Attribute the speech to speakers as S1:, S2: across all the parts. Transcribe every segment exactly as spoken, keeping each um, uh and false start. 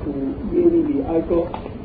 S1: 读耶利米哀歌。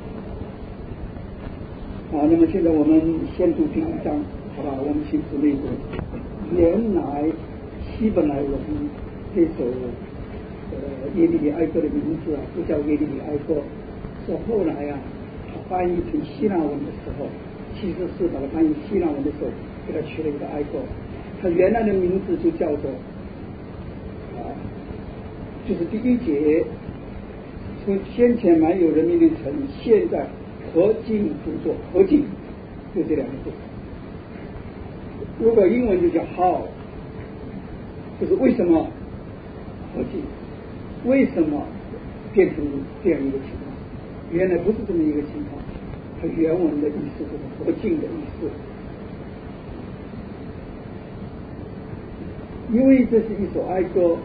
S1: 好，那么现在我们先读第一章，好吧？我们请姊妹读。原来希伯来文这首呃耶利米哀歌的名字啊，不叫耶利米哀歌，是后来啊，他翻译成希腊文的时候，其实是把它翻译希腊文的时候，给他取了一个哀歌。他原来的名字就叫做啊，就是第一节，从先前满有人民的城，现在何竟不作？何竟就这两个字。如果英文就叫 how， 就是为什么何竟？为什么变成这样一个情况？原来不是这么一个情况。它原文的意思就是何竟的意思。因为这是一首哀歌，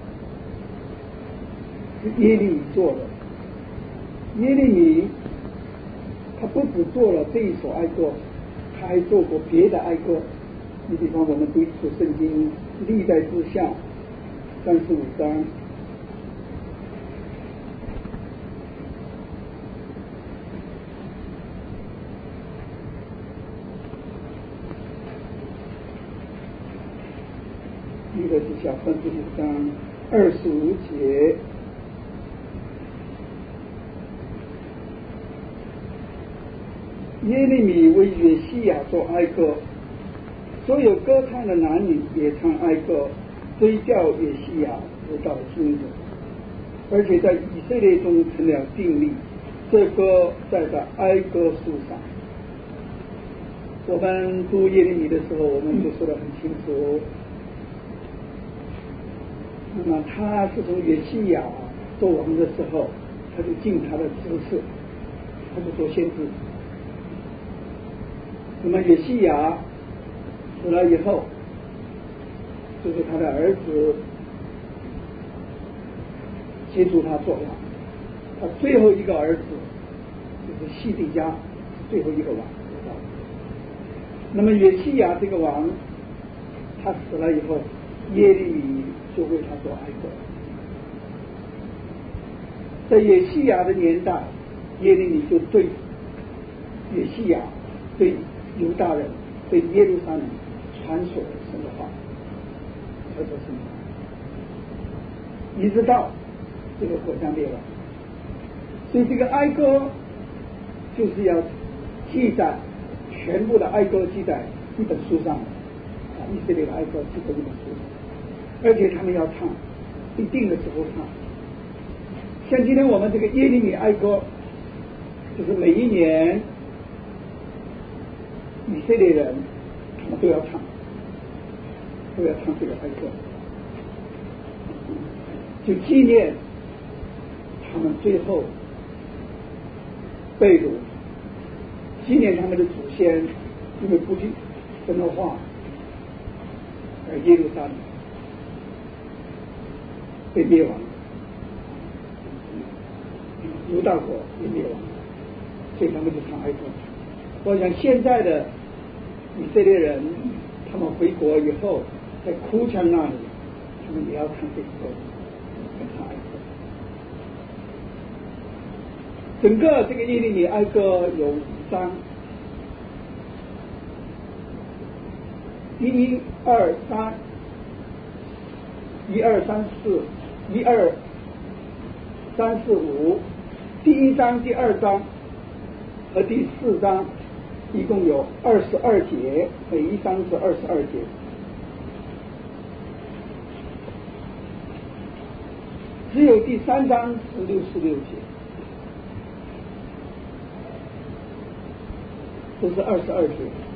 S1: 是耶利米做的。耶利米他不只做了这一首哀歌，他还做过别的哀歌。你比方我们读一处圣经历代志下三十五章，历代志下三十五章二十五节，耶利米为约西亚做哀歌，所有歌唱的男女也唱哀歌，追叫约西亚直到今日，而且在以色列中成了定例。这歌在这哀歌书上。我们读耶利米的时候，我们就说得很清楚。那么他是从约西亚做王的时候，他就尽他的职事，他就做先知。那么约西亚死了以后，就是他的儿子接触他做王。他最后一个儿子就是西底家，最后一个王。那么约西亚这个王，他死了以后，耶利米就为他做哀歌。在约西亚的年代，耶利米就对约西亚、对犹大人、对耶路撒冷传说神的话，传说神的话，一直到这个国家灭亡。所以这个哀歌就是要记载全部的哀歌，记在一本书上啊，以色列的哀歌记在一本书上，而且他们要唱，一定的时候唱。像今天我们这个耶利米哀歌，就是每一年以色列人他们都要唱，都要唱这个哀歌，就纪念他们最后被掳，纪念他们的祖先因为不听神的话而耶路撒冷被灭亡，犹大国也灭亡，所以他们就唱哀歌。我想现在的以色列人，他们回国以后，在哭墙那里，他们也要唱这首歌，唱哀歌。整个这个耶利米哀歌有五章，一二三，一二三四，一二三四五，第一章、第二章和第四章一共有二十二节，每一章是二十二节。只有第三章是六十六节，这是二十二节。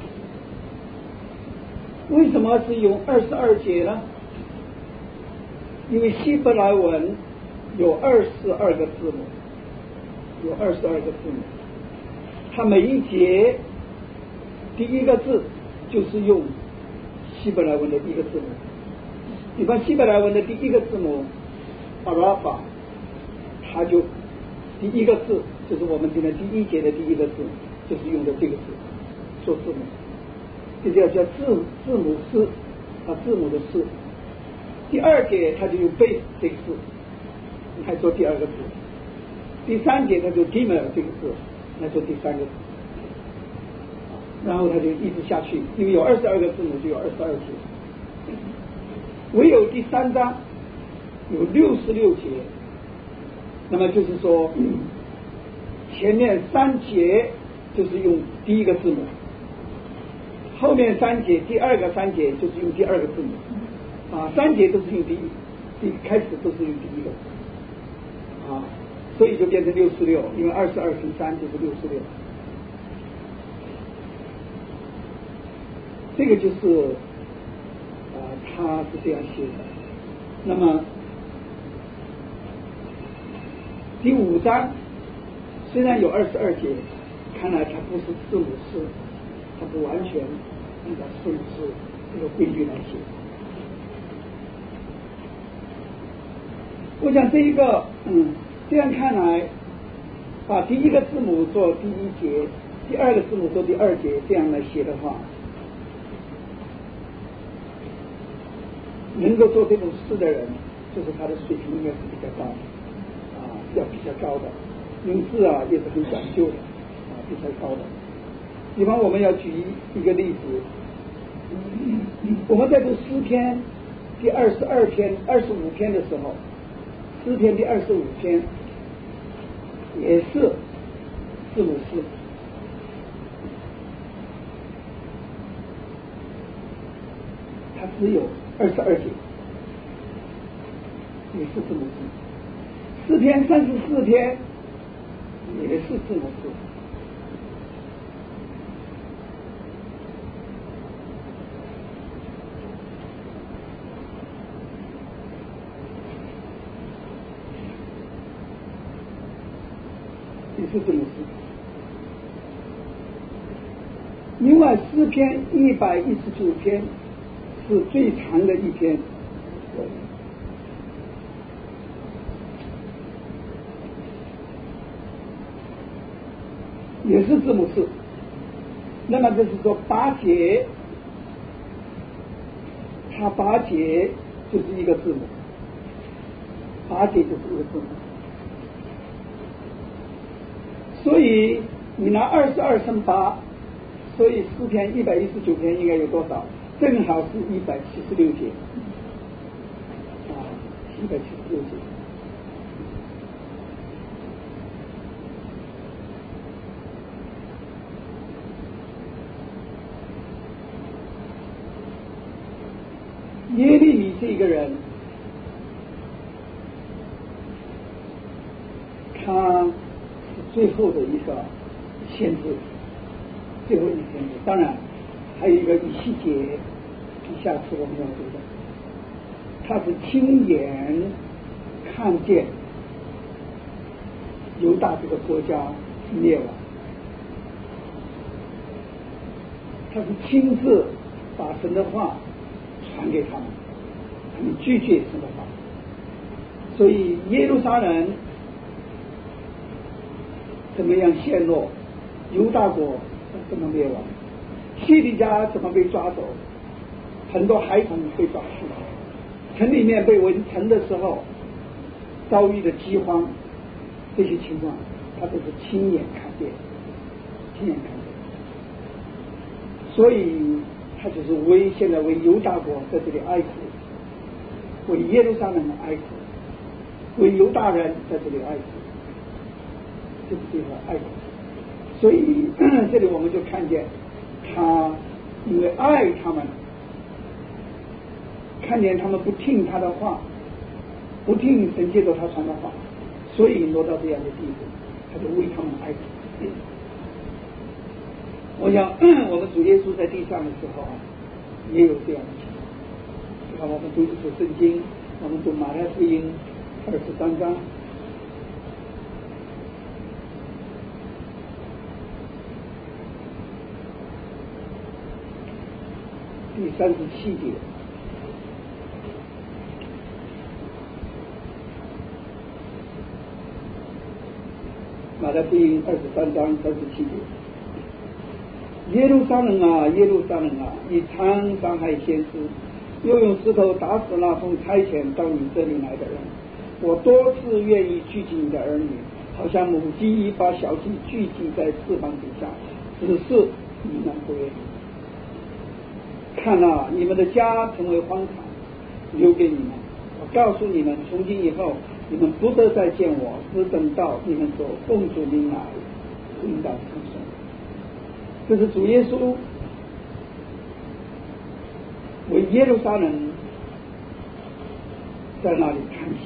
S1: 为什么是用二十二节呢？因为希伯来文有二十二个字母，有二十二个字母，它每一节第一个字就是用希伯来文的第一个字母。比方希伯来文的第一个字母阿拉法，它就第一个字就是我们今天第一节的第一个字，就是用的这个字做字母，这叫叫字字母诗啊，字母的诗。第二节它就用贝这个字，还做第二个字。 第三节他就 Gimel 这个字，那就第三个字，然后他就一直下去，因为有二十二个字母就有二十二节。唯有第三章有六十六节，那么就是说前面三节就是用第一个字母，后面三节第二个三节就是用第二个字母啊，三节都是用第一，第开始都是用第一个啊，所以就变成六十六，因为二十二乘三就是六十六。这个就是啊、呃，他是这样写的。那么第五章虽然有二十二节，看来它不是字母诗，它不完全按照字母诗这个规律来写。我想这一个，嗯，这样看来，把第一个字母做第一节，第二个字母做第二节，这样来写的话，能够做这种诗的人，就是他的水平应该是比较高的，啊，要比较高的，用字啊也是很讲究的，啊，比较高的。比方我们要举一个例子，我们在读诗篇第二十二篇、二十五篇的时候，诗篇第二十五篇也是字母诗，它只有二十二节，也是字母诗。诗篇三十四篇也是字母诗。也是字母诗。另外诗篇一百一十九篇是最长的一篇，也是字母诗。那么就是说八节，它八节就是一个字母，八节就是一个字母。所以你拿二十二乘八，所以诗篇一百一十九篇应该有多少？正好是一百七十六节，啊，一百七十六节。耶利米这个人，他最后的一个先知，最后一个先知，当然还有一个以西结，下次我们要读的，他是亲眼看见犹大这个国家灭亡，他是亲自把神的话传给他们，他们拒绝神的话，所以耶路撒冷怎么样陷落，犹大国怎么灭亡，希利家怎么被抓走，很多孩童被抓去，城里面被围城的时候遭遇的饥荒，这些情况他都是亲眼看见，亲眼看见。所以他就是为现在为犹大国在这里哀哭，为耶路撒冷哀哭，为犹大人在这里哀哭，这个地方爱国。所以这里我们就看见他因为爱他们，看见他们不听他的话，不听神借着他传的话，所以落到这样的地步，他就为他们哀哭。我想我们主耶稣在地上的时候也有这样的情况。你看我们读一读圣经，我们读马太福音二十三章第三十七节，马太福音二十三章三十七节。耶路撒冷啊，耶路撒冷啊，你常伤害先知，又用石头打死那奉差遣到你这里来的人。我多次愿意聚集你的儿女， 好像母鸡把小鸡聚集在翅膀底下，只是你们不愿意。看啊，你们的家成为荒场，留给你们。我告诉你们，从今以后，你们不得再见我，只等到你们所奉主名来，应当称颂。这是主耶稣为耶路撒冷在那里叹息。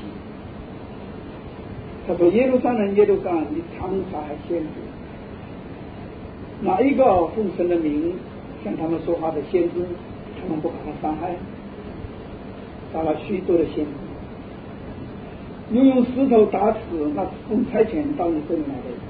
S1: 他说：“耶路撒冷，耶路撒冷，你常杀害先知，哪一个奉神的名向他们说话的先知，他们不把他杀害，杀了许多的先知，又用石头打死那奉差遣到你这里来的人。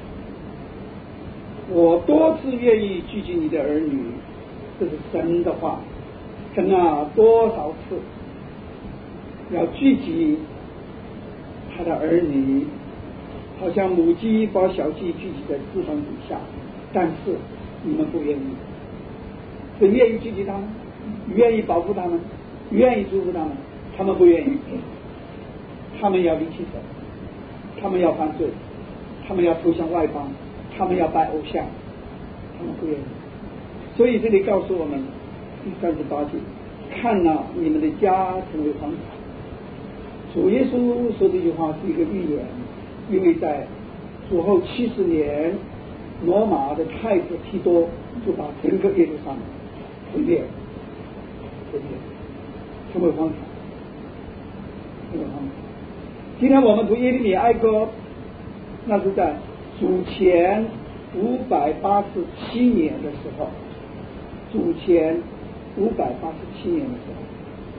S1: 我多次愿意聚集你的儿女，这是神的话。神啊，多少次要聚集他的儿女，好像母鸡把小鸡聚集在翅膀底下，但是你们不愿意。是愿意聚集他们，愿意保护他们，愿意祝福他们，他们不愿意。他们要离弃神，他们要犯罪，他们要投向外邦，他们要拜偶像，他们不愿意。所以这里告诉我们第三十八节，看啊，你们的家成为荒场。主耶稣说这句话是一个预言，因为在主后七十年，罗马的太子提多就把整个耶路撒冷毁灭，毁灭，成为荒场，成为荒场。今天我们读耶利米哀歌，那是在主前五百八十七年的时候，主前五百八十七年的时候，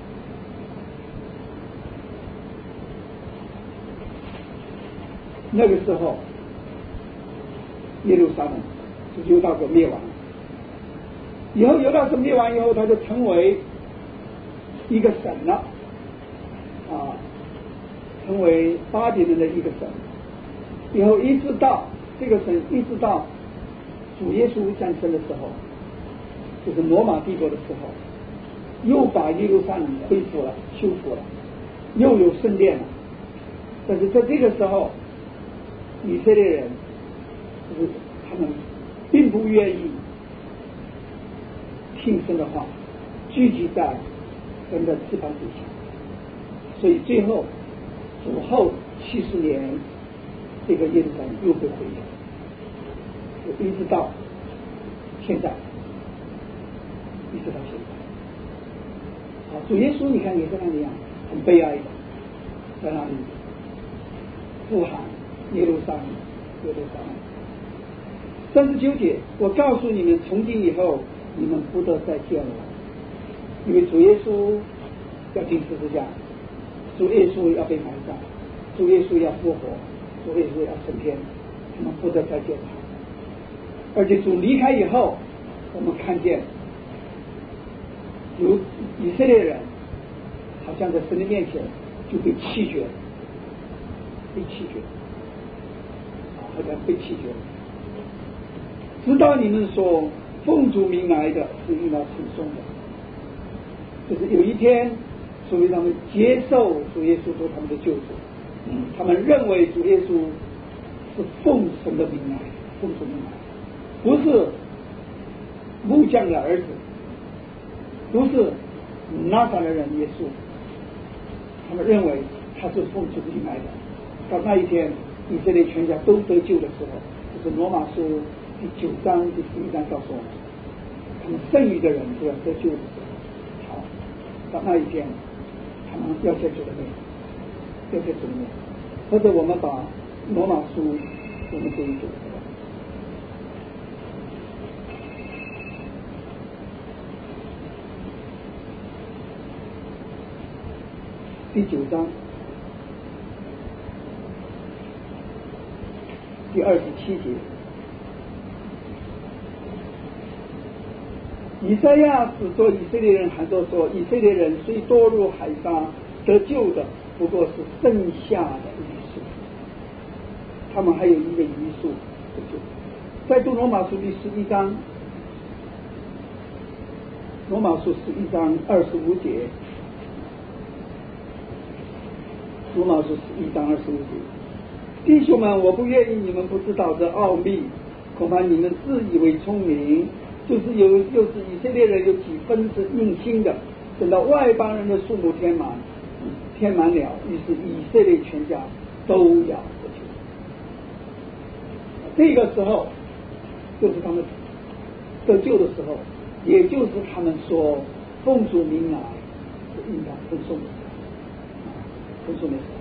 S1: 那个时候耶路撒冷就犹大国灭亡，以后犹大国灭亡以后，他就成为一个省了啊，成为巴比伦的一个省。以后一直到这个省，一直到主耶稣降生的时候，就是罗马帝国的时候，又把耶路撒冷恢复了，修复了，又有圣殿了。但是在这个时候，以色列人就是他们并不愿意听神的话，聚集在神的翅膀底下，所以最后主后七十年，这个耶路撒冷又被毁掉，一直到现在，一直到现在。啊，主耶稣你看也是那样，很悲哀的，在那里呼喊耶路撒冷，耶路撒冷。三十九节，我告诉你们，从今以后，你们不得再见我，因为主耶稣要钉十字架，主耶稣要被埋葬，主耶稣要复活，主耶稣要升天，他们不得再见他。而且主离开以后，我们看见有以色列人好像在神的面前就被弃绝，被弃绝，好像被弃绝。直到你们所奉主名来的是应当称颂的，就是有一天属于他们接受主耶稣做他们的救主，嗯，他们认为主耶稣是奉神的名来，奉主名来，不是木匠的儿子，不是拿撒勒人耶稣，他们认为他是奉主名来的。到那一天以色列全家都得救的时候，就是罗马书第九章第十一章告诉我们，他们剩余的人都要得救的时候，好，到那一天他们要接主的面，要接主的面，或者我们把罗马书我们读一读。第九章第二十七节，以赛亚只说以色列人还都说，以色列人虽堕入海沙，得救的不过是剩下的余数，他们还有一个余数得救。在读罗马书第十一章，罗马书十一章二十五节，罗马书十一章二十五节， 弟兄们，我不愿意你们不知道这奥秘，恐怕你们自以为聪明，就是有又是以色列人有几分是硬心的，等到外邦人的数目填满，填满了，于是以色列全家都要得救。这个时候就是他们得救的时候，也就是他们说奉主名来是应当称颂的，称颂的时候。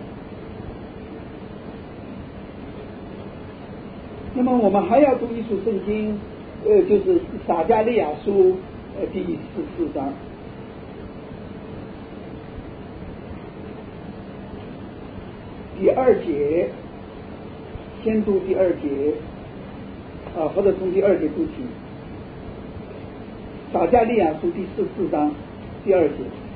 S1: 那么我们还要读一处圣经，呃，就是撒迦利亚书呃第十四章。第二节，先读第二节，啊，或者从第二节读起。撒迦利亚书第十四章第二节，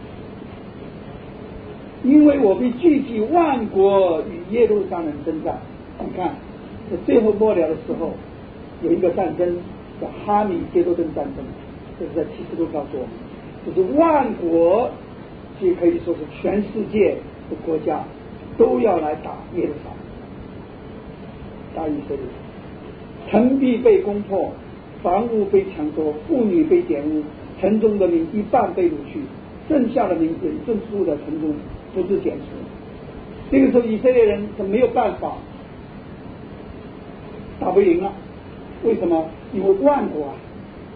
S1: 因为我必聚集万国与耶路撒冷征战。你看，在最后末了的时候，有一个战争叫哈米结多顿战争，这是在启示录告诉我们，就是万国，也可以说是全世界的国家都要来打耶路撒冷，打以色列，城壁被攻破，房屋被抢夺，妇女被玷污，城中的民一半被掳去，剩下的民忍正住的城中不致减除。这个时候以色列人是没有办法，打不赢了。为什么？因为万国啊，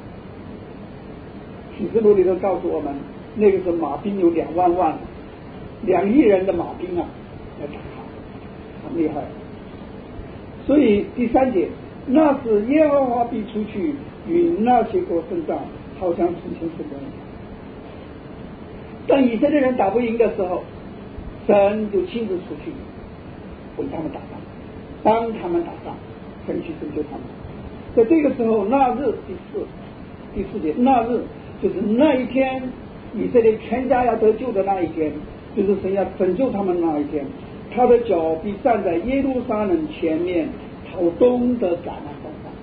S1: 启示录里头告诉我们，那个时候马兵有两万万，两亿人的马兵啊来打他，很厉害。所以第三节，那时耶和华必出去与那些国征战，好像从前是人。当以色列人打不赢的时候，神就亲自出去为他们打仗，帮他们打仗，神去拯救他们。在这个时候，那日第四第四节，那日就是那一天，以色列全家要得救的那一天，就是神要拯救他们那一天。他的脚必站在耶路撒冷前面，朝东的橄榄山上。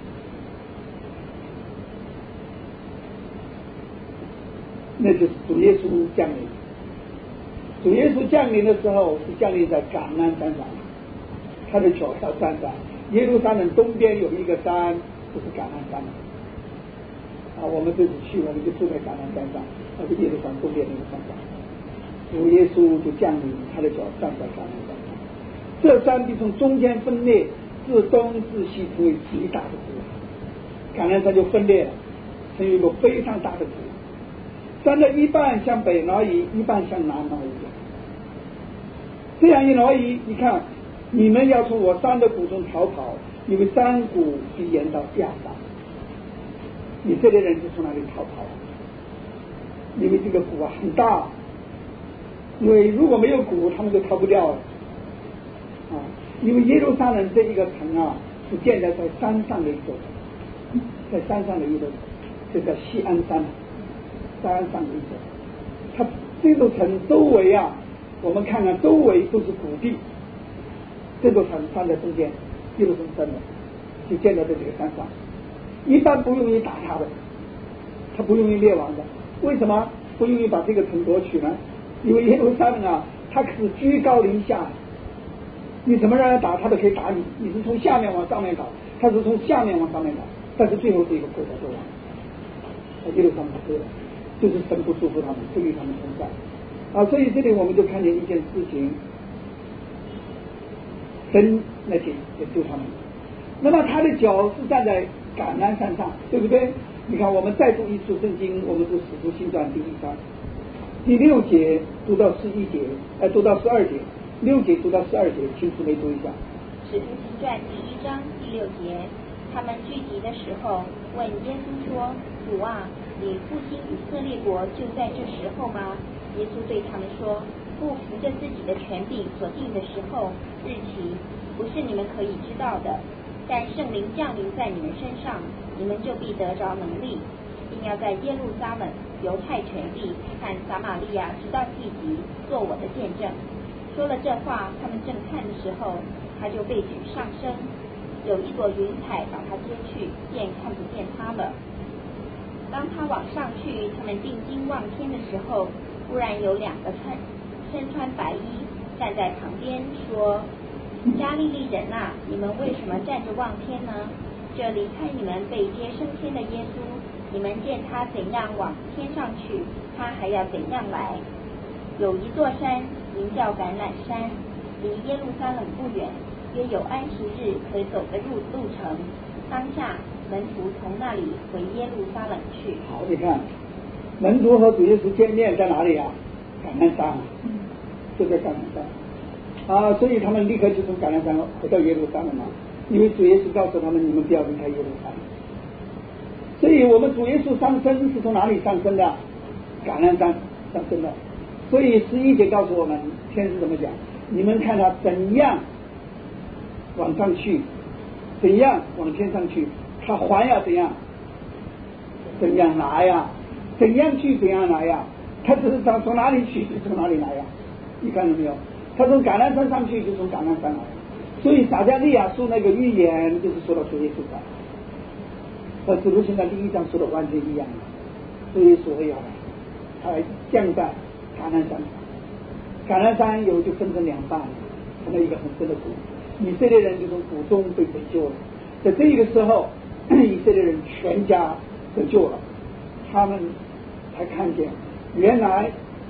S1: 那就是主耶稣降临。主耶稣降临的时候是降临在橄榄山上，他的脚要站在耶路撒冷东边有一个山，就是橄榄山。啊，我们这次去，我们就住在橄榄山上，那是耶路撒冷东边那个山上。主耶稣就降临，他的脚站在橄榄山上。这山必从中间分裂，自东自西成为极大的湖，橄榄山就分裂了，成为一个非常大的湖。山的一半向北挪移，一半向南挪移。这样一挪移，你看，你们要从我山的谷中逃跑，因为山谷必延到亚萨。以色列人就从那里逃跑，因为这个谷啊很大，因为如果没有谷，他们就逃不掉了啊。因为耶路撒冷这一个城啊，是建在在山上的一座城，在山上的一座城，这叫锡安山，山上的一座。它这座城周围啊，我们看看周围都是谷地，这座城山在中间，耶路撒冷就建在这几个山上。一般不容易打他的，他不容易灭亡的。为什么不容易把这个城夺取呢？因为耶路撒冷啊，它可是居高临下，你怎么让他打，他都可以打你。你是从下面往上面打，他是从下面往上面打，但是最后这个国家就完了。耶路撒冷是，就是神不祝福他们，不与他们同在啊。所以这里我们就看见一件事情，神来解解救他们。那么他的脚是站在橄榄山上，对不对？你看，我们再读一处圣经，我们读《使徒行传》第一章第六节读到十一节，呃，读到十二节，六节读到十二节，请姊妹读一下。
S2: 《使徒行传》第一章第六节，他们聚集的时候，问耶稣说：“主啊，你复兴以色列国就在这时候吗？”耶稣对他们说：“不服着自己的权柄所定的时候、日期，不是你们可以知道的。但圣灵降临在你们身上，你们就必得着能力，并要在耶路撒冷、犹太全地和撒玛利亚直到地极，做我的见证。”说了这话，他们正看的时候，他就被举上升，有一朵云彩把他接去，便看不见他了。当他往上去，他们定睛望天的时候，忽然有两个穿身穿白衣站在旁边，说：“ 加利利人啊，你们为什么站着望天呢？这离开你们被接升天的耶稣，你们见他怎样往天上去，他还要怎样来。有一座山名叫橄榄山，离耶路撒冷不远，约有安息日可走的路路程。当下门徒从那里回耶路撒冷去。
S1: 好，你看门徒和主耶稣见面在哪里啊？橄榄山，就在橄榄山啊，所以他们立刻就从橄榄山回到耶路撒冷了，因为主耶稣告诉他们，你们不要离开耶路撒冷。所以我们主耶稣上升是从哪里上升的？橄榄山上升的。所以十一节告诉我们，天使怎么讲？你们看他怎样往上去，怎样往天上去，他还要怎样怎样来呀？怎样去怎样来呀？他只是从从哪里去就从哪里来呀？你看到没有？他从橄榄山上去就从橄榄山来。所以撒迦利亚书那个预言就是说到主耶稣的，和使徒行传第一章说的完全一样。主耶稣会要来，他降在橄榄山。橄榄山有就分成两半，成了一个很深的谷。以色列人就从谷中被拯救了，在这个时候，以色列人全家得救了，他们才看见原来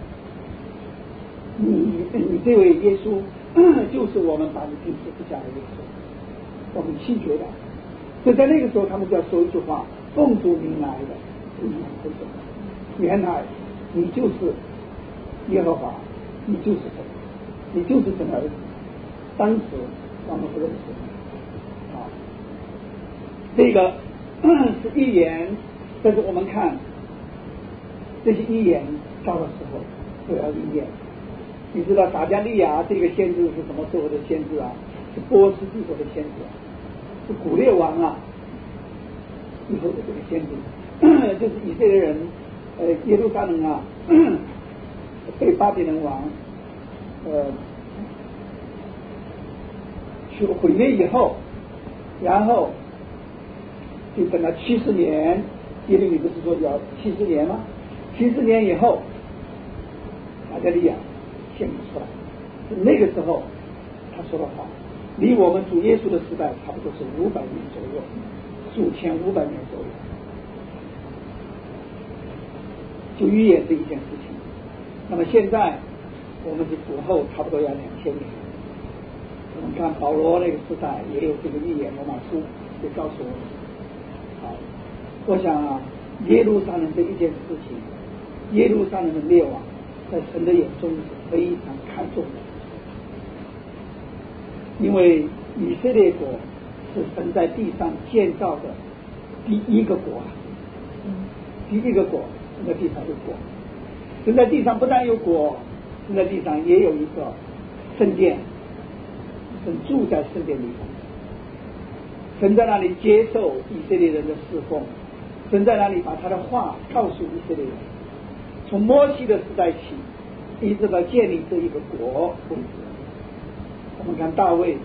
S1: 你你这位耶稣就是我们把你钉十字架的耶稣，我们信觉的。所以在那个时候，他们就要说一句话：奉主名来的，不能回走。原来你就是耶和华，你就是神，你就是神的儿子。当时我们不认识啊，这个是预言，但是我们看这些预言到的时候都要应验。你知道撒迦利亚这个先知是什么时候的先知啊？是波斯帝国的先知，是古列王啊以后的这个先知，就是以色列人呃耶路撒冷啊被巴比伦王呃去毁灭以后，然后就等了七十年，耶利米不是说要七十年吗？七十年以后，撒迦利亚显明出来，那个时候他说的话，离我们主耶稣的时代差不多是五百年左右，数千五百年左右，就预言这一件事情。那么现在我们是主后差不多要两千年。我们看保罗那个时代也有这个预言，罗马书也告诉我们。好，我想啊，耶路撒冷这一件事情，耶路撒冷的灭亡，在神的眼中是非常看重的，因为以色列国是神在地上建造的第一个国，第一个国，神在地上有国，神在地上不但有国，神在地上也有一个圣殿。神住在圣殿里，神在那里接受以色列人的侍奉，神在那里把他的话告诉以色列人。从摩西的时代起，一直到建立这一个国为止。我们看大卫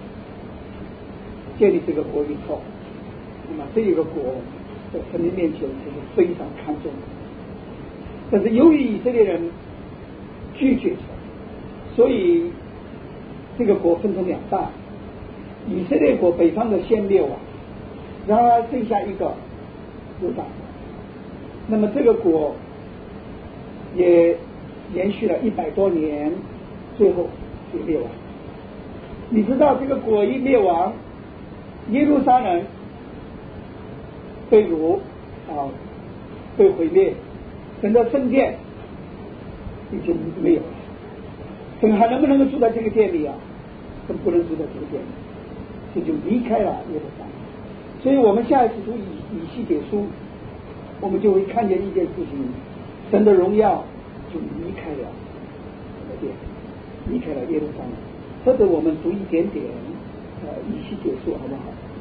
S1: 建立这个国以后，那么这一个国在神的面前就是非常看重的。但是由于以色列人拒绝，所以这个国分成两半，以色列国北方的先灭亡，然而剩下一个犹大，那么这个国也延续了一百多年，最后也灭亡。你知道这个国一灭亡，耶路撒冷被掳啊，被毁灭，整个圣殿已经没有了。神还能不能够住在这个殿里啊？神不能住在这个殿里，这就离开了耶路撒冷。所以我们下一次读以以西结书，我们就会看见一件事情：神的荣耀就离开了这个殿，离开了耶路撒冷。或者我们读一点点呃以西结书好不好？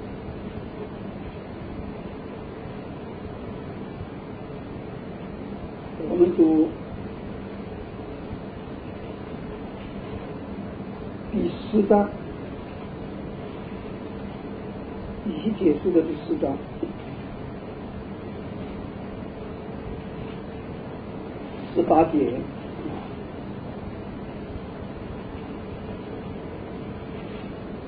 S1: 我们读第四章，以西结书的第四章，十八节。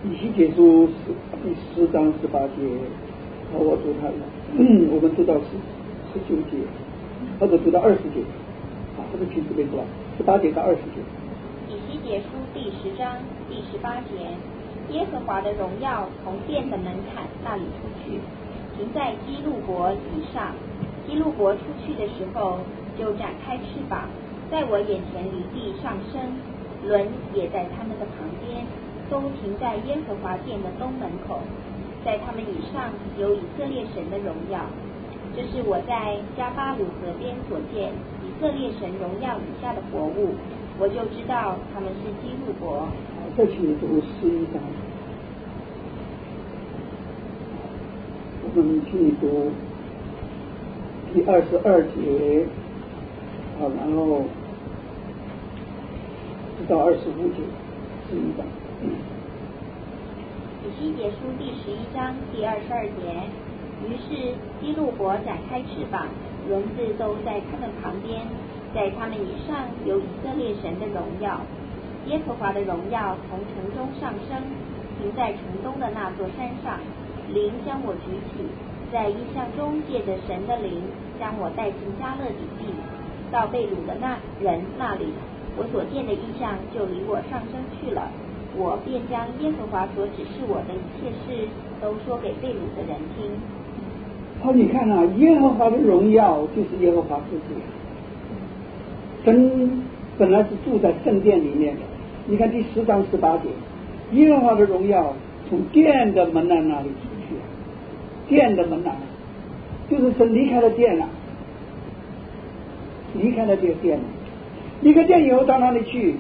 S1: 以西结书第十章十八节，好，我读它了。嗯，我们读到十十九节，或者读到二十节，啊，或者请这边读十八节到二十节。
S2: 以西结书第十章第十八节，耶和华的荣耀从殿的门槛那里出去，停在基路伯以上。基路伯出去的时候，就展开翅膀，在我眼前离地上升，轮也在他们的旁边，都停在耶和华殿的东门口。在他们以上有以色列神的荣耀。这是我在加巴鲁河边所见以色列神荣耀以下的活物，我就知道他们是基路伯。
S1: 好，再请读十一章，我们去读第二十二节，好，然后直到二十五节，十一章。
S2: 以西结书第十一章第二十二节，于是基路伯展开翅膀，轮子都在他们旁边，在他们以上有以色列神的荣耀。耶和华的荣耀从城中上升，停在城东的那座山上。灵将我举起，在异象中借着神的灵将我带进加勒底地，到被掳的那人那里。我所见的异象就离我上升去了，我便将耶和华所指示我的一切事都说给被掳的人听。
S1: 好，你看啊，耶和华的荣耀就是耶和华自己。神本来是住在圣殿里面的，你看第十章十八节，耶和华的荣耀从殿的门栏那里出去，殿的门栏就是神离开了殿了，离开了这个殿了，离开殿以后到哪里去？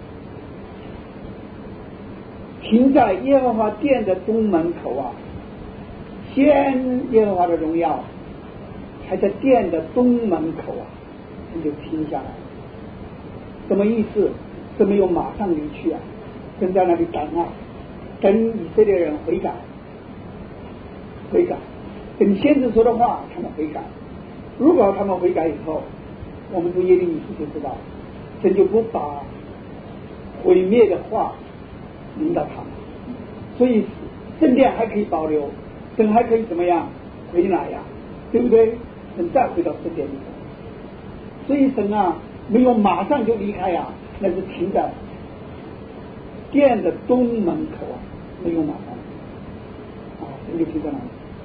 S1: 停在耶和华殿的东门口啊，先耶和华的荣耀还在殿的东门口啊，你就停下来。什么意思？这没有马上离去啊，正在那里等啊，等以色列人悔改，悔改，等先知说的话他们悔改。如果他们悔改以后，我们读耶利米书就知道，神就不把毁灭的话临到他们，所以圣殿还可以保留，神还可以怎么样回来呀、啊，对不对？神再回到圣殿里头，所以神啊没有马上就离开呀、啊，那是停在殿的东门口啊，没有马上啊，神就停在那里。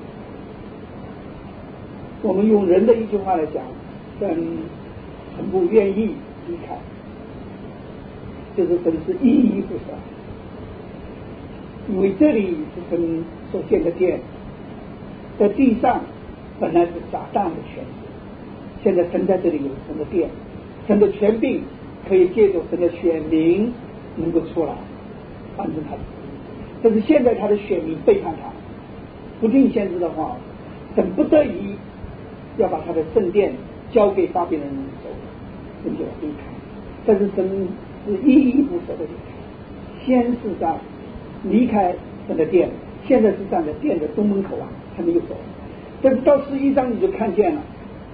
S1: 我们用人的一句话来讲，神很不愿意离开，就是神是依依不舍，因为这里是神所建的殿，在地上本来是撒旦的权势，现在神在这里有神的殿，神的权柄可以借助神的选民能够出来完成他的旨意，但是现在他的选民背叛他，不听先知的话，神不得已要把他的圣殿交给巴比伦人手，神就要离开，但是神是依依不舍的离开，先是在离开神的殿，现在是站在殿的东门口啊，还没有走。但是到十一章你就看见了，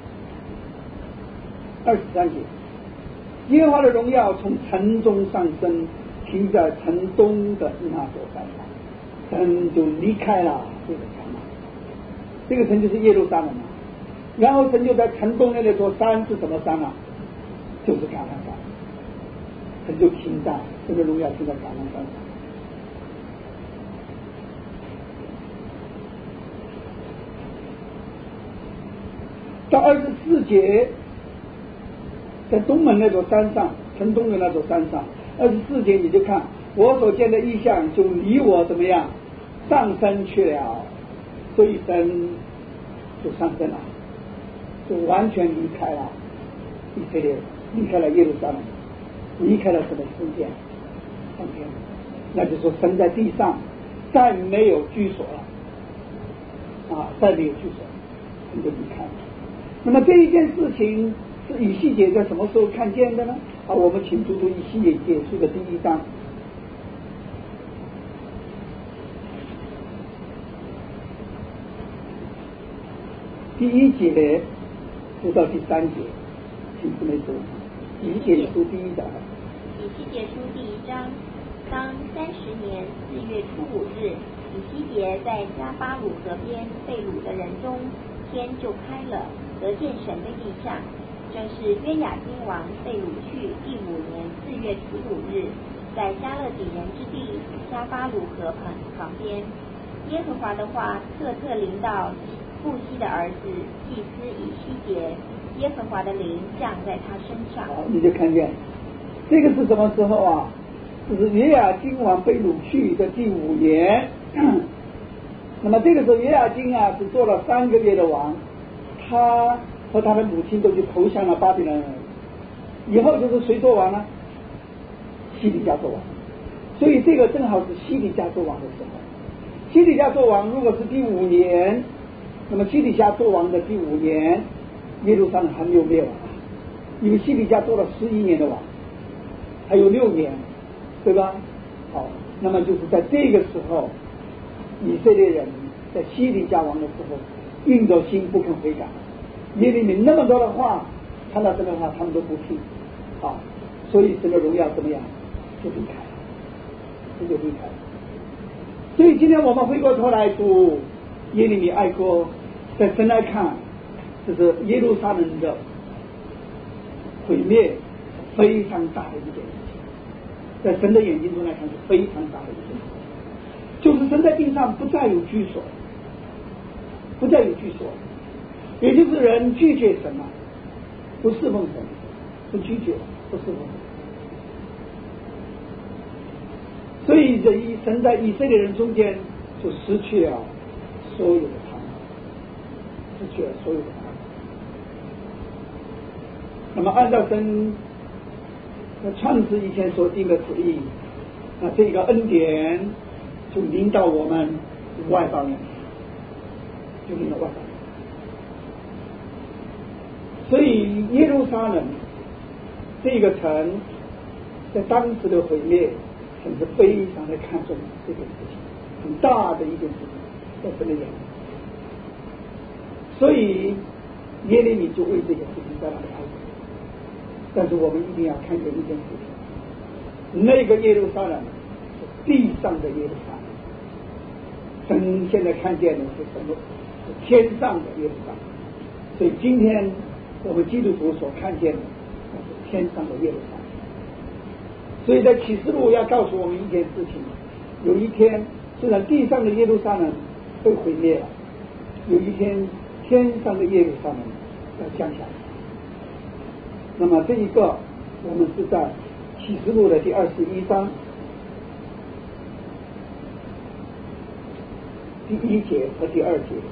S1: 二十三节，耶和华的荣耀从城中上升，停在城东的那座山上，神就离开了这个城啊，这个城就是耶路撒冷啊。然后神就在城东的那座山是什么山啊？就是橄榄山，神就停在神的荣耀停在橄榄山上。到二十四节，在东门那座山上，城东的那座山上，二十四节你就看我所见的异象就离我怎么样上升去了，所以神就上升了，就完全离开了以色列，离开了耶路撒冷，离开了神的圣殿上天，那就说神在地上再没有居所了啊，再没有居所，神就离开了。那么这一件事情是以西结在什么时候看见的呢？啊，我们请读读以西结结书的第一章，第一节读到第三节，请姊妹读以西结书第一章。
S2: 以西结书第一章， 当三十年四月初五日，以西结在加巴鲁河边被掳的人中，天就开了，得见神的异象。正是约雅斤王被掳去第五年四月初五日，在加勒底人之地加巴鲁河旁旁边，耶和华的话特特临到布西的儿子祭司以西结，耶和华的灵降在他身上。
S1: 好，你就看见这个是什么时候啊？就是约雅斤王被掳去的第五年。那么这个时候约雅斤啊是做了三个月的王，他和他的母亲都去投降了巴比伦人。以后就是谁做王呢？西底家做王。所以这个正好是西底家做王的时候。西底家做王如果是第五年，那么西底家做王的第五年，耶路撒冷还没有灭亡，因为西底家做了十一年的王，还有六年，对吧？好，那么就是在这个时候，以色列人在西底家王的时候硬着心不肯悔改，耶利米那么多的话，看到神的话他们都不听，好，所以神的荣耀怎么样就离开了，这就离开了。所以今天我们回过头来读耶利米哀歌，在神来看，就是耶路撒冷的毁灭非常大的一件事情，在神的眼睛中来看是非常大的一件事情，就是神在地上不再有居所，不再有居所，也就是人拒绝神了，不侍奉神，不拒绝，不侍奉神。所以神在以色列人中间就失去了所有的盼望，失去了所有的盼望。那么按照神创始以前所定的旨意，那这个恩典就临到我们外邦人，就临到外邦人。所以耶路撒冷这个城在当时的毁灭，神是非常的看重这件事情，很大的一件事情，在神的眼里。所以耶利米就为这件事情在那里哀悼。但是我们一定要看见一件事情，那个耶路撒冷是地上的耶路撒冷，神现在看见的是什么？是天上的耶路撒冷。所以今天我们基督徒所看见的是天上的耶路撒冷。所以在启示录要告诉我们一件事情，有一天虽然地上的耶路撒冷被毁灭了，有一天天上的耶路撒冷要降下来。那么这一个我们是在启示录的第二十一章第一节和第二节。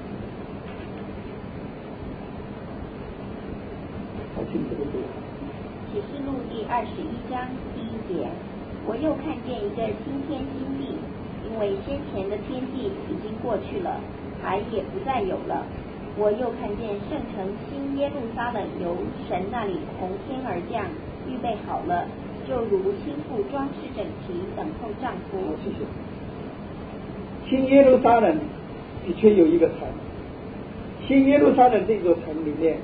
S1: 好，请这个读。
S2: 启示录第二十一章第一节，我又看见一个新天新地，因为先前的天地已经过去了，海也不再有了。我又看见圣城新耶路撒冷由神那里从天而降，预备好了，就如新妇装饰整齐，等候丈夫。
S1: 好，谢谢。新耶路撒冷的确有一个城，新耶路撒冷这座城里面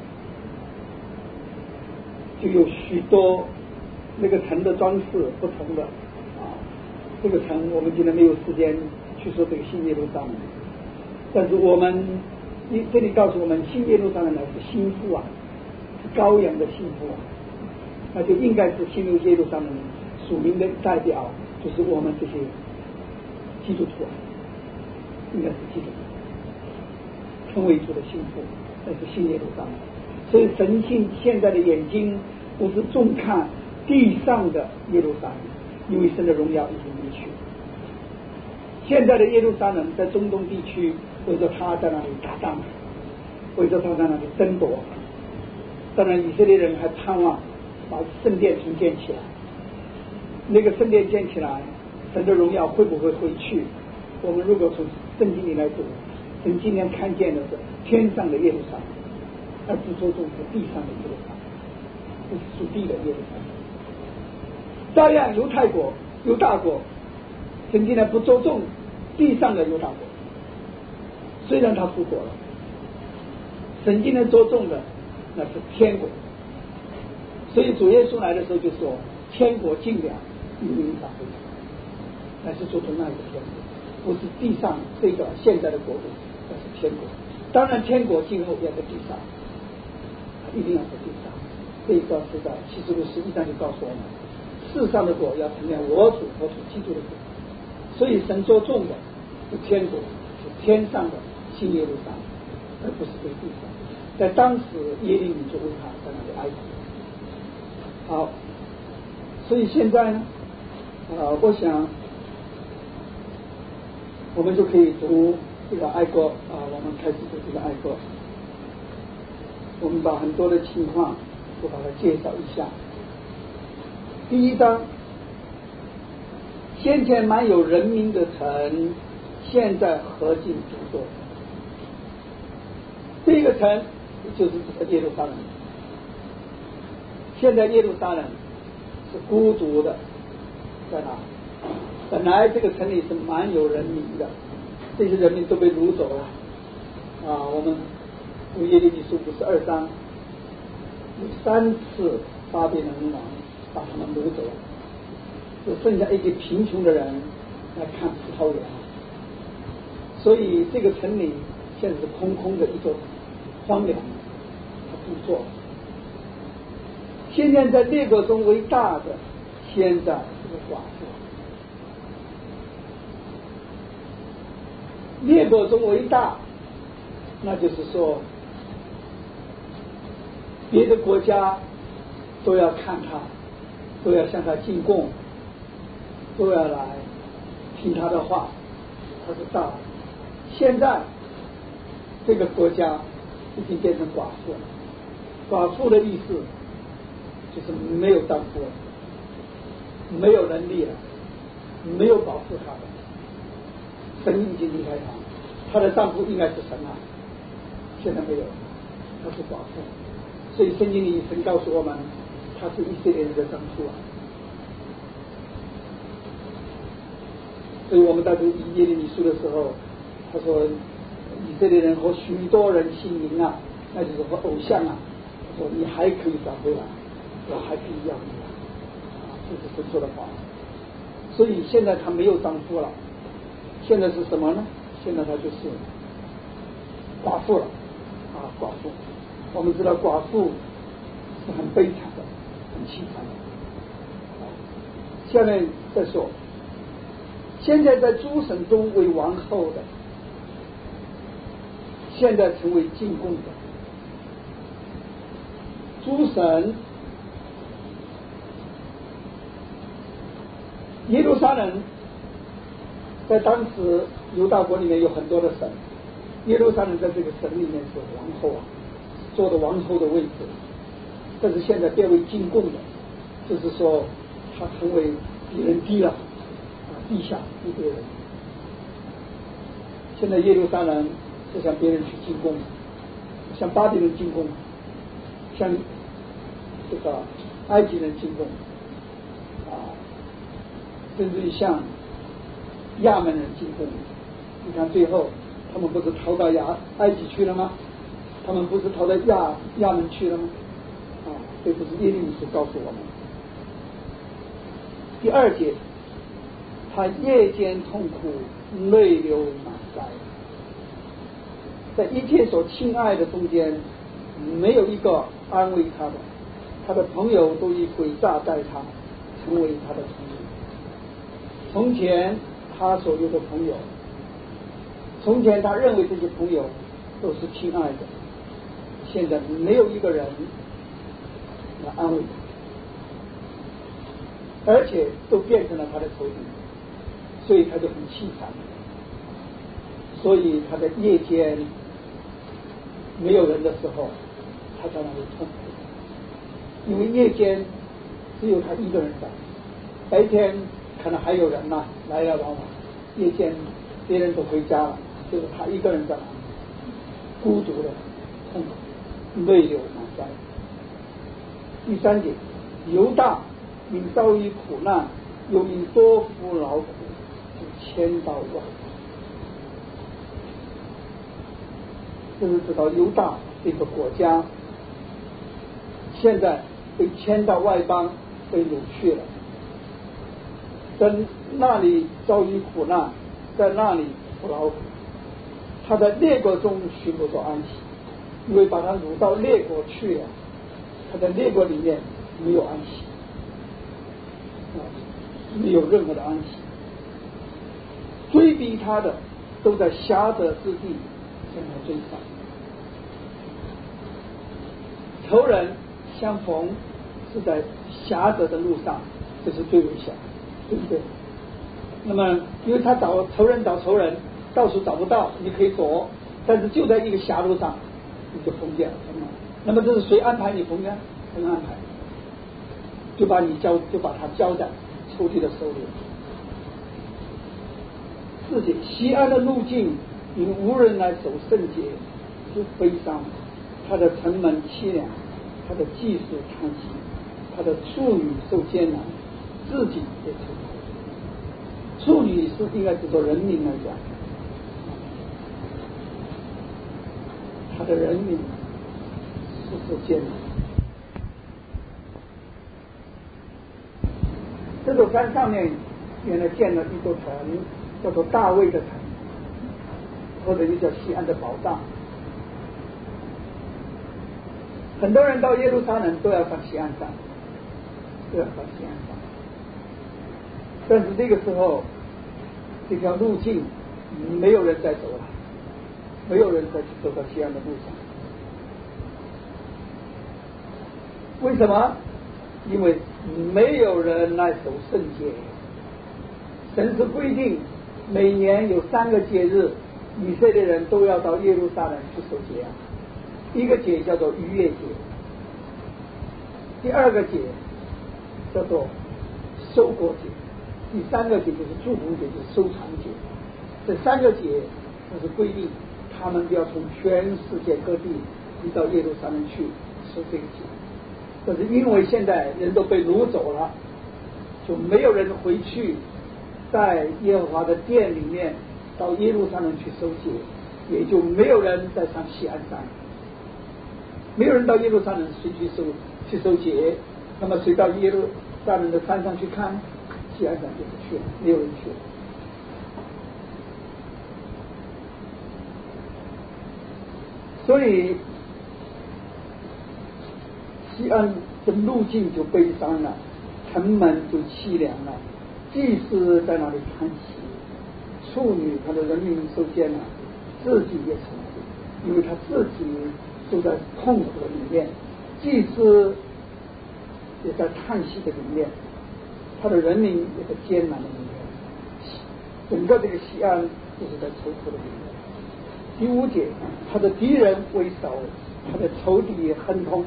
S1: 就有许多那个城的装饰不同的啊，这个城我们今天没有时间去说这个新耶路撒冷，但是我们这里告诉我们，新耶路撒冷乃是新妇啊，是羔羊的新妇啊，那就应该是新耶路撒冷属灵的代表，就是我们这些基督徒啊，应该是基督徒，成为主的新妇，那是新耶路撒冷。所以神性现在的眼睛不是重看地上的耶路撒冷，因为神的荣耀已经离去。现在的耶路撒冷在中东地区，为着他在那里打仗，为着他在那里争夺。当然以色列人还盼望把圣殿重建起来，那个圣殿建起来，神的荣耀会不会回去？我们如果从圣经里来读，神今天看见的是天上的耶路撒冷，而不着重是地上的耶路撒冷，不是属地的耶路撒冷。照样犹太国犹大国神今天不着重地上的犹大国，虽然他复国了，神今天着重的那是天国。所以主耶稣来的时候就说，天国近了，你们应当回转。 还是做出那一个天国，不是地上这个现在的国度，而是天国。当然天国今后要在地上，一定要在地上。这一段是在启示录十一章就告诉我们，世上的国要成为我主和主基督的国。所以神所种的是天国，是天上的新耶路撒冷，而不是在地上。在当时耶利米就为他在那里哀哭。好，所以现在呢，呃，我想我们就可以读这个哀歌啊，我们开始读这个哀歌。我们把很多的情况都把它介绍一下。第一章，先前满有人民的城，现在何尽独坐。这个城就是这个耶路撒冷。现在耶路撒冷是孤独的，在哪？本来这个城里是蛮有人民的，这些人民都被掳走了啊！我们读耶利米书五十二章，有三次巴比伦王把他们掳走了，只剩下一些贫穷的人来看葡萄园，所以这个城里现在是空空的一座荒凉，他不做。现在在列国中为大的，现在是个寡妇。列国中为大，那就是说别的国家都要看他，都要向他进贡，都要来听他的话，他是大的。现在这个国家已经变成寡妇了。寡妇的意思就是没有丈夫了，没有能力了，没有保护她的，神已经离开她，她的丈夫应该是神啊，现在没有，她是寡妇。所以圣经里神告诉我们，她是以色列人的丈夫啊。所以我们在读耶利米书的时候，他说以色列人和许多人信名啊，那就是和偶像啊，他说你还可以找回来，我还可以要你啊，这是神说的话。所以现在他没有丈夫了，现在是什么呢？现在他就是寡妇了啊，寡妇。我们知道寡妇是很悲惨的，很凄惨的。下面再说，现在在诸神中为王后的，现在成为进贡的。诸神，耶路撒冷在当时犹大国里面有很多的神，耶路撒冷在这个神里面是王后啊，坐的王后的位置，但是现在变为进贡的，就是说他成为比人低了啊，地下比别人。现在耶路撒冷是向别人去进贡，向巴比伦进贡，向这个埃及人进贡啊，甚至于向亚门人进贡。你看最后他们不是逃到亚埃及去了吗？他们不是逃到亚亚门去了吗？啊，这不是耶利米书告诉我们。第二节，他夜间痛苦，泪流满腮，在一切所亲爱的中间，没有一个安慰他的，他的朋友都以诡诈待他，成为他的朋友。从前他所有的朋友，从前他认为这些朋友都是亲爱的，现在没有一个人来安慰他，而且都变成了他的仇敌，所以他就很凄惨。所以他在夜间没有人的时候，他在那里痛苦，因为夜间只有他一个人在，白天可能还有人呐、啊、来来往往，夜间别人都回家了，就是他一个人在那里孤独的痛苦，泪流满腮。第三节，犹大因遭遇苦难，又因多服劳苦，就迁到外邦。就是知道犹大这个国家现在被迁到外邦，被掳去了，跟那里遭遇苦难，在那里不劳苦。他在列国中寻不着安息，因为把他掳到列国去了，他在列国里面没有安息，没有任何的安息。追逼他的都在狭窄之地向他追上，仇人相逢是在狭窄的路上，这是最危险，对不对？那么因为他找仇人找仇人到处找不到，你可以躲，但是就在一个狭路上你就碰见了。那么这是谁安排你碰见？神安排，就把你交就把他交在仇敌的手里。四节，西安的路径因无人来守圣洁就悲伤，他的城门凄凉，他的祭司叹息，他的处女受艰难，自己也愁苦。处女是应该指着人民来讲，他的人民是受艰难。这座山上面原来建了一座城，叫做大卫的城，或者又叫西安的宝藏。很多人到耶路撒冷都要上西安山，都要上西安山。但是这个时候，这条路径没有人再走了，没有人再去走到西安的路上。为什么？因为没有人来守圣节。神是规定每年有三个节日，以色列人都要到耶路撒冷去守节啊。一个节叫做逾越节，第二个节叫做收割节，第三个节就是祝福节，就是收藏节。这三个节都是规定他们要从全世界各地移到耶路撒冷去守这个节。可是因为现在人都被掳走了，就没有人回去在耶和华的殿里面到耶路撒冷去守节，也就没有人再上西安山，没有人到耶路撒冷谁去守去守节。那么谁到耶路撒冷的山上去看？西安山就不去了，没有人去了。所以西安的路径就悲伤了，城门就凄凉了，祭司在那里叹息，处女他的人民受艰难，自己也愁苦，因为他自己就在痛苦的里面，祭司也在叹息的里面，他的人民也在艰难的里面，整个这个西安就是在愁苦的里面。第五节，他的敌人为首，他的仇敌亨通，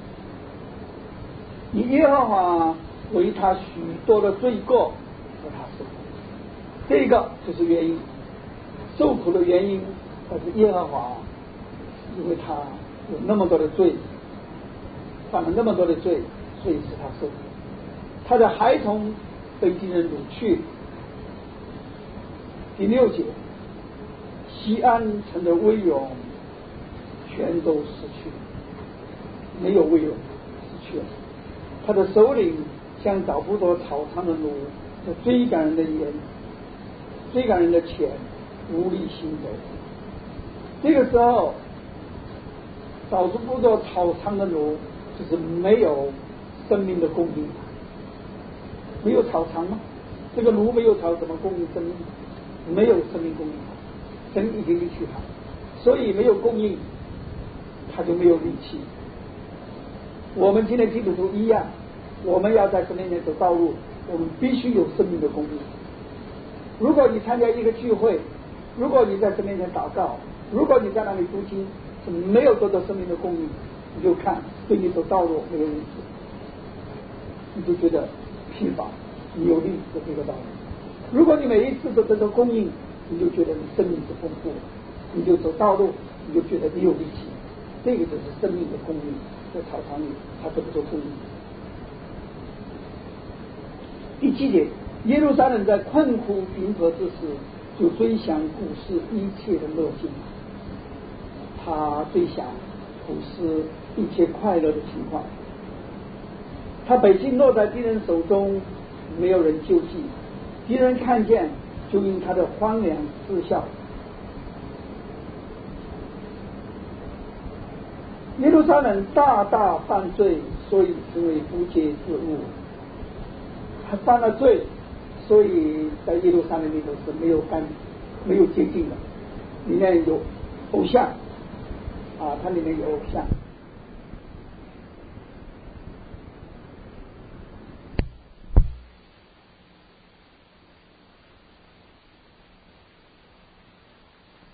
S1: 以耶和华为他许多的罪过和他受苦，这个就是原因。受苦的原因，但是耶和华因为他有那么多的罪，犯了那么多的罪，所以使他受苦。他的孩童被敌人掳去。第六节，西安城的威荣全都失去，没有威荣，失去了。他的首领像找不着草场的奴，就追赶人的眼，追赶人的钱，无力行走。这个时候找不着草场的奴，就是没有生命的供应。没有草场吗？这个奴没有草，怎么供应生命？没有生命供应，神已经离去他，所以没有供应，他就没有力气。我们今天基督徒一样，我们要在神面前走道路，我们必须有生命的供应。如果你参加一个聚会，如果你在神面前祷告，如果你在那里读经，是没有得到生命的供应，你就看对你走道路没有意思，你就觉得疲乏，你有力走这个道路。如果你每一次都得到供应，你就觉得你生命是丰富的，你就走道路，你就觉得你有力气。这个就是生命的供应，在草场里他得不到供应。第七节，耶路撒冷在困苦贫乏之时，就追想古时一切的乐境，他追想古时一切快乐的情况。他北京落在敌人手中，没有人救济， 敌人看见就因他的荒凉嗤笑。耶路撒冷大大犯罪，所以成为不洁之物。他犯了罪，所以在耶路撒冷里头是没有干没有洁净的，里面有偶像啊，它里面有偶像。